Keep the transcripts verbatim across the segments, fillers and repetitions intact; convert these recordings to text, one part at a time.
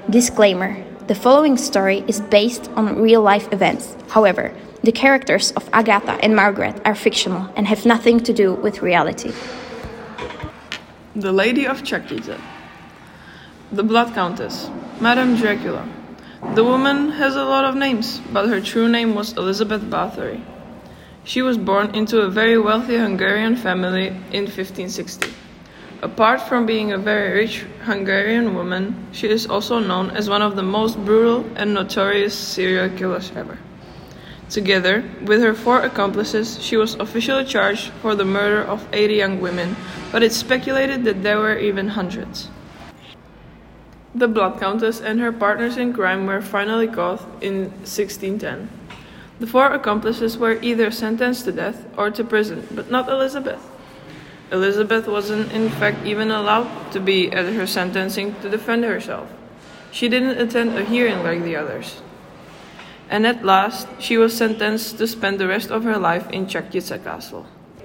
Disclaimer: the following story is based on real-life events. However, the characters of Agatha and Margaret are fictional and have nothing to do with reality. The Lady of Chakita. The Blood Countess. Madame Dracula. The woman has a lot of names, but her true name was Elizabeth Bathory. She was born into a very wealthy Hungarian family in fifteen sixty. Apart from being a very rich Hungarian woman, she is also known as one of the most brutal and notorious serial killers ever. Together with her four accomplices, she was officially charged for the murder of eighty young women, but it's speculated that there were even hundreds. The Blood Countess and her partners in crime were finally caught in sixteen ten. The four accomplices were either sentenced to death or to prison, but not Elizabeth. Elizabeth wasn't in fact even allowed to be at her sentencing to defend herself. She didn't attend a hearing like the others. And at last, she was sentenced to spend the rest of her life in Chaktica Castle.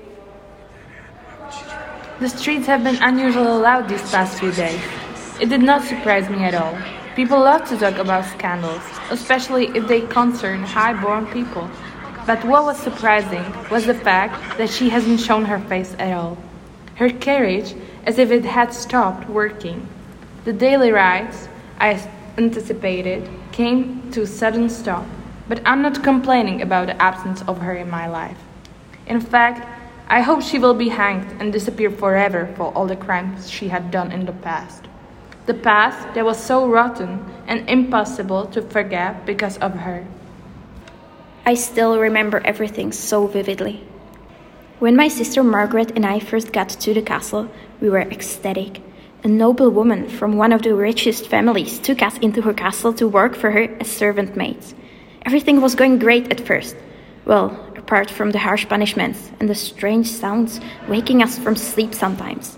The streets have been unusually loud these past few days. It did not surprise me at all. People love to talk about scandals, especially if they concern high-born people. But what was surprising was the fact that she hasn't shown her face at all. Her carriage, as if it had stopped working. The daily rides, I anticipated, came to a sudden stop, but I'm not complaining about the absence of her in my life. In fact, I hope she will be hanged and disappear forever for all the crimes she had done in the past. The past that was so rotten and impossible to forget because of her. I still remember everything so vividly. When my sister Margaret and I first got to the castle, we were ecstatic. A noble woman from one of the richest families took us into her castle to work for her as servant maids. Everything was going great at first. Well, apart from the harsh punishments and the strange sounds waking us from sleep sometimes.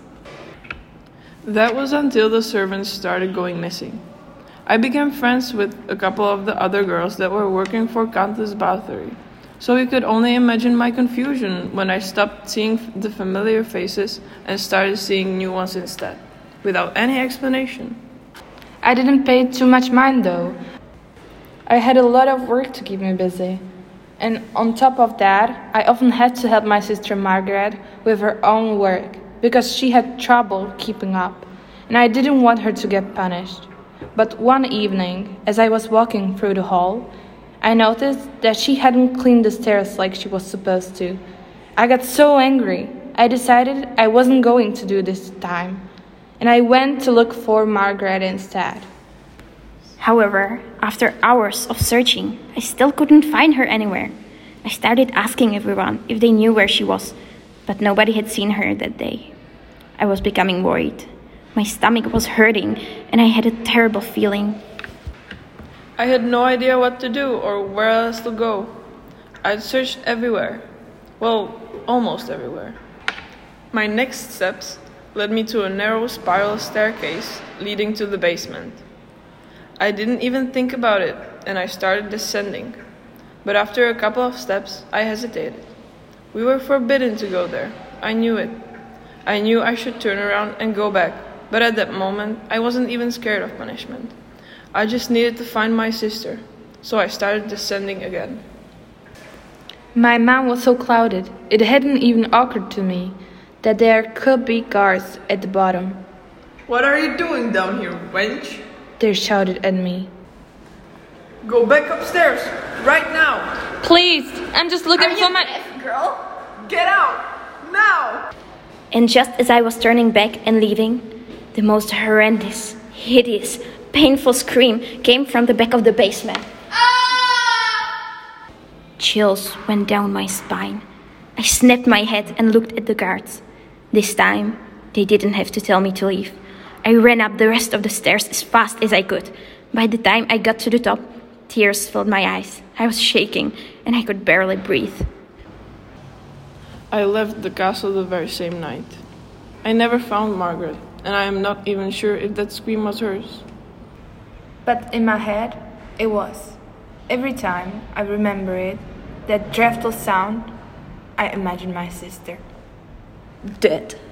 That was until the servants started going missing. I became friends with a couple of the other girls that were working for Countess Bathory. So you could only imagine my confusion when I stopped seeing the familiar faces and started seeing new ones instead, without any explanation. I didn't pay too much mind though. I had a lot of work to keep me busy. And on top of that, I often had to help my sister Margaret with her own work, because she had trouble keeping up, and I didn't want her to get punished. But one evening, as I was walking through the hall, I noticed that she hadn't cleaned the stairs like she was supposed to. I got so angry, I decided I wasn't going to do this time, and I went to look for Margaret instead. However, after hours of searching, I still couldn't find her anywhere. I started asking everyone if they knew where she was, but nobody had seen her that day. I was becoming worried. My stomach was hurting, and I had a terrible feeling. I had no idea what to do or where else to go. I'd searched everywhere. Well, almost everywhere. My next steps led me to a narrow spiral staircase leading to the basement. I didn't even think about it, and I started descending. But after a couple of steps, I hesitated. We were forbidden to go there. I knew it. I knew I should turn around and go back, but at that moment, I wasn't even scared of punishment. I just needed to find my sister, so I started descending again. My mind was so clouded, it hadn't even occurred to me that there could be guards at the bottom. What are you doing down here, wench? They shouted at me. Go back upstairs, right now! Please, I'm just looking Are for you my... deaf, girl? Get out, now! And just as I was turning back and leaving, the most horrendous, hideous, painful scream came from the back of the basement. Ah! Chills went down my spine. I snapped my head and looked at the guards. This time, they didn't have to tell me to leave. I ran up the rest of the stairs as fast as I could. By the time I got to the top, tears filled my eyes. I was shaking, and I could barely breathe. I left the castle the very same night. I never found Margaret, and I am not even sure if that scream was hers. But in my head, it was. Every time I remember it, that dreadful sound, I imagine my sister. Dead.